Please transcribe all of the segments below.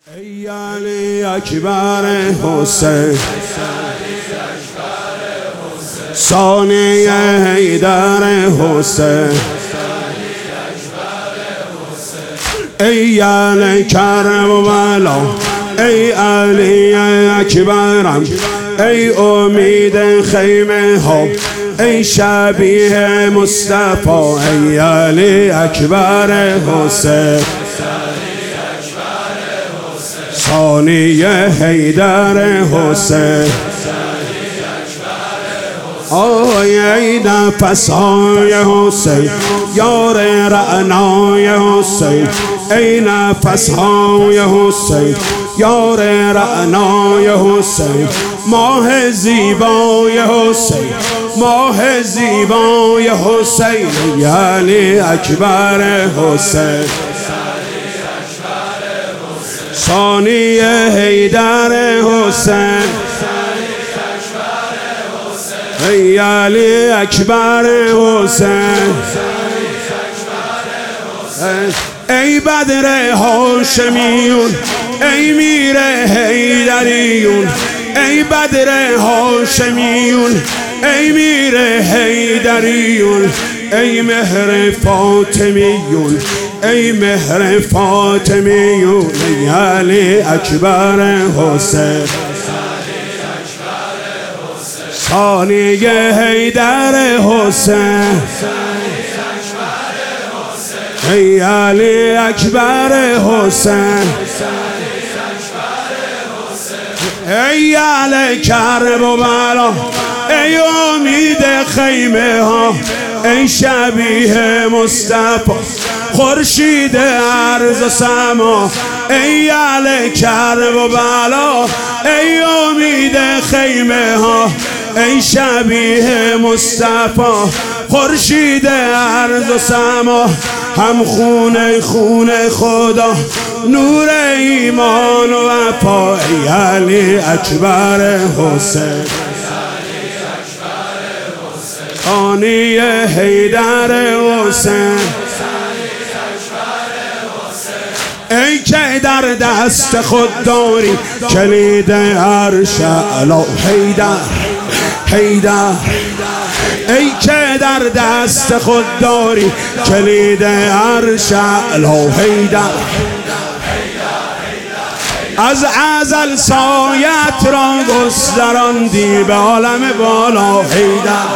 ای علی اکبر حسین ثانی حیدر حسین ای علی کربلا ای علی اکبرم ای امید خیمه ها ای شبیه مصطفی ای علی اکبر حسین ثانی حیدر حسین آی ای نفس‌های حسین یار رعنای حسین ای نفس‌های حسین یار رعنای حسین ماه زیبای حسین ماه زیبای حسین علی اکبر حسین ثانی حیدر حسین ای علی اکبر حسین ای بدر هاشمیون ای میر حیدریون ای بدر هاشمیون ای میر حیدریون ای مهر فاطمیون ای مهر فاطمیون ای علی اکبر حسین ثانی حیدر حسین ای علی اکبر حسین ای علی کربلا ای امید خیمه ها ای شبیه مصطفی خورشید ارض و سما ای علی کربلا ای امید خیمه ها ای شبیه مصطفی خورشید ارض و سما هم خونه خونه خدا نور ایمان و وفا ای علی اکبر حسین ثانی حیدر حسین ای که در دست خود داری کلید عرش اعلی حیدر حیدر ای که در دست خود داری کلید عرش اعلی حیدر از ازل سایت را گستراندی به عالم بالا حیدر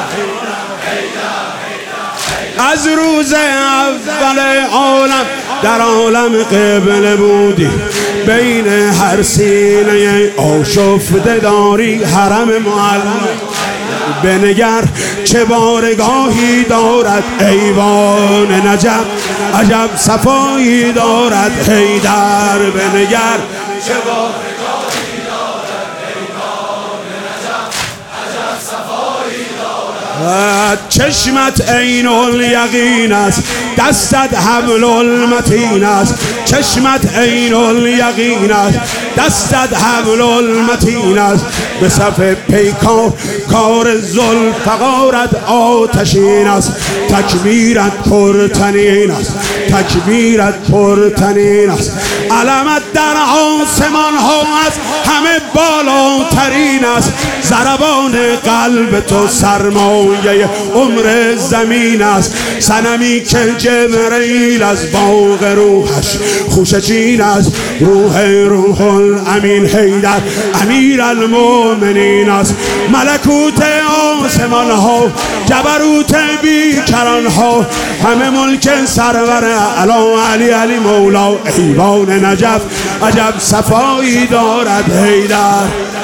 از روز اول عالم در عالم قبله بودی بین هر سینه آشفته داری حرم معلم بنگر چه بارگاهی دارد ایوان نجف عجب صفایی دارد حیدر بنگر چه بارگاهی دارد ایوان نجف عجب صفایی دارد چشمت عین الیقین است دستت حبل المتین است چشمت عین الیقین است دستت حبل المتین است به صف پیکار کار ذوالفقارت آتشین است تکبیرت پرتنین است تکبیرت پرتنین است علمت در آسمان ها است همه بالاترین است ضربان قلب تو سرمایه عمر زمین است صنمی که جبرئیل از باغ روحش خوشه چین است روح الامین حیدر امیر المؤمنین است ملکوت آسمان ها جبروت بیکران ها همه ملک سرور اعلی علی مولا ایوان نجف عجب صفایی دارد حیدر